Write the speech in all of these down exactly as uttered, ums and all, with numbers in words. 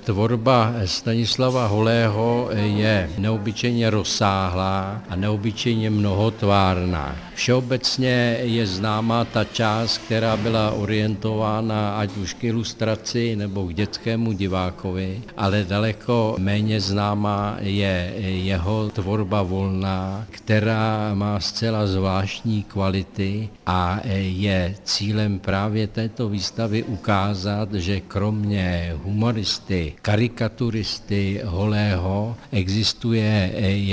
Tvorba Stanislava Holého je neobyčejně rozsáhlá a neobyčejně mnohotvárná. Všeobecně je známá ta část, která byla orientována ať už k ilustraci nebo k dětskému divákovi, ale daleko méně známá je jeho tvorba volná, která má zcela zvláštní kvality a je cílem právě této výstavy ukázat, že kromě humoristy, karikaturisty Holého existuje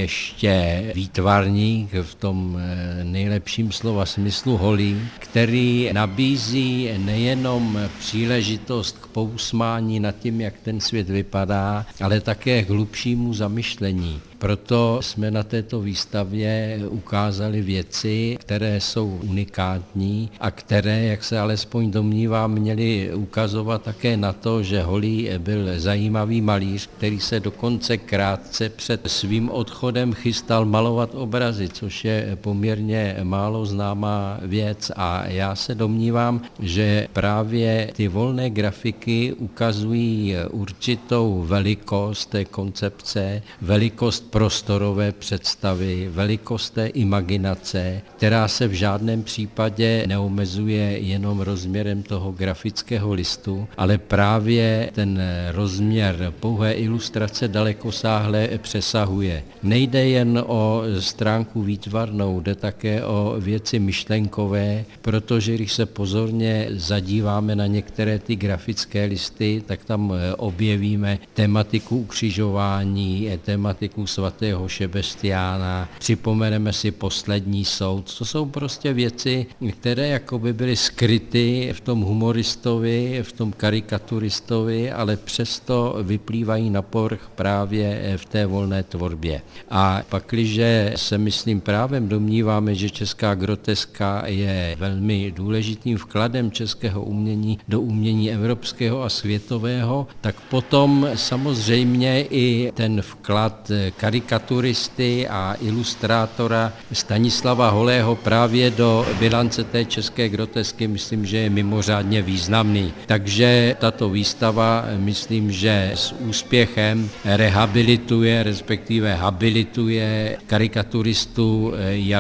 ještě výtvarník v tom nejlepším slova smyslu holý, který nabízí nejenom příležitost k pousmání nad tím, jak ten svět vypadá, ale také k hlubšímu zamyšlení. Proto jsme na této výstavě ukázali věci, které jsou unikátní a které, jak se alespoň domnívám, měly ukazovat také na to, že Holý byl zajímavý malíř, který se dokonce krátce před svým odchodem chystal malovat obrazy, což je poměrně málo známá věc. A já se domnívám, že právě ty volné grafiky ukazují určitou velikost té koncepce, velikost prostorové představy, velikost té imaginace, která se v žádném případě neomezuje jenom rozměrem toho grafického listu, ale právě ten rozměr pouhé ilustrace dalekosáhle přesahuje. Nejde jen o stránku výtvarnou, jde také o věci myšlenkové, protože když se pozorně zadíváme na některé ty grafické listy, tak tam objevíme tematiku ukřižování, tematiku svatého Šebestiána, připomeneme si poslední soud. To jsou prostě věci, které jakoby byly skryty v tom humoristovi, v tom karikaturistovi, ale přesto vyplývají na povrch právě v té volné tvorbě. A pakliže se, myslím, právem domníváme, že česká groteska je velmi důležitým vkladem českého umění do umění evropského a světového, tak potom samozřejmě i ten vklad karikaturisty a ilustrátora Stanislava Holého právě do bilance té české grotesky, myslím, že je mimořádně významný. Takže tato výstava, myslím, že s úspěchem rehabilituje, respektive habilituje karikaturistu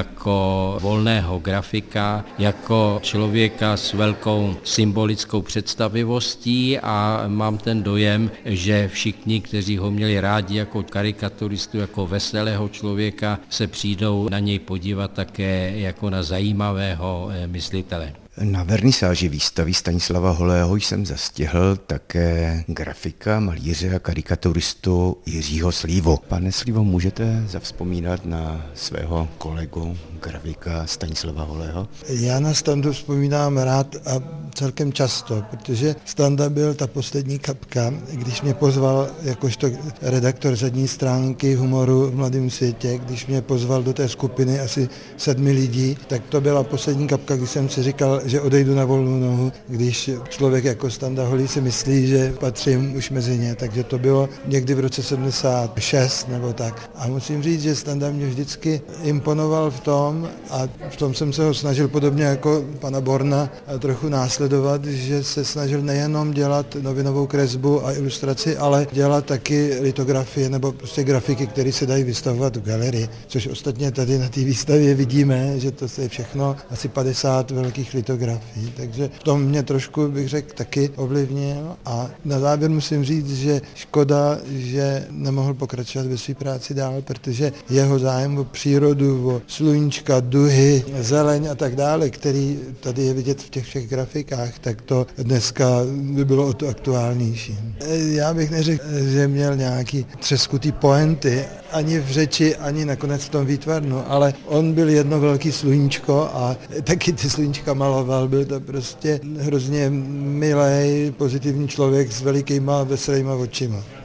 jako volného grafika, jako člověka s velkou symbolickou představivostí a mám ten dojem, že všichni, kteří ho měli rádi jako karikaturistu, jako veselého člověka, se přijdou na něj podívat také jako na zajímavého myslitele. Na vernisáži výstavy Stanislava Holého jsem zastihl také grafika, malíře a karikaturistu Jiřího Slívu. Pane Slívo, můžete zavzpomínat na svého kolegu, grafika Stanislava Holého? Já na Standu vzpomínám rád a celkem často, protože Standa byl ta poslední kapka, když mě pozval jakožto redaktor zadní stránky humoru v Mladém světě, když mě pozval do té skupiny asi sedmi lidí, tak to byla poslední kapka, když jsem si říkal, že odejdu na volnou nohu, když člověk jako Standa Holý si myslí, že patřím už mezi ně, takže to bylo někdy v roce sedmdesát šest nebo tak. A musím říct, že Standa mě vždycky imponoval v tom, a v tom jsem se ho snažil podobně jako pana Borna trochu následovat, že se snažil nejenom dělat novinovou kresbu a ilustraci, ale dělat taky litografie nebo prostě grafiky, které se dají vystavovat v galerii, což ostatně tady na té výstavě vidíme, že to je všechno asi padesát velkých litografií, takže v tom mě trošku, bych řekl, taky ovlivnil. A na závěr musím říct, že škoda, že nemohl pokračovat ve své práci dál, protože jeho zájem o přírodu, o sluníčka, duhy, zeleň a tak dále, který tady je vidět v těch všech grafikách, tak to dneska by bylo o to aktuálnější. Já bych neřekl, že měl nějaký třeskutý pointy, ani v řeči, ani nakonec v tom výtvarnu, ale on byl jedno velký sluníčko a taky ty sluníčka maloval, byl to prostě hrozně milej, pozitivní člověk s velikýma veselýma očima.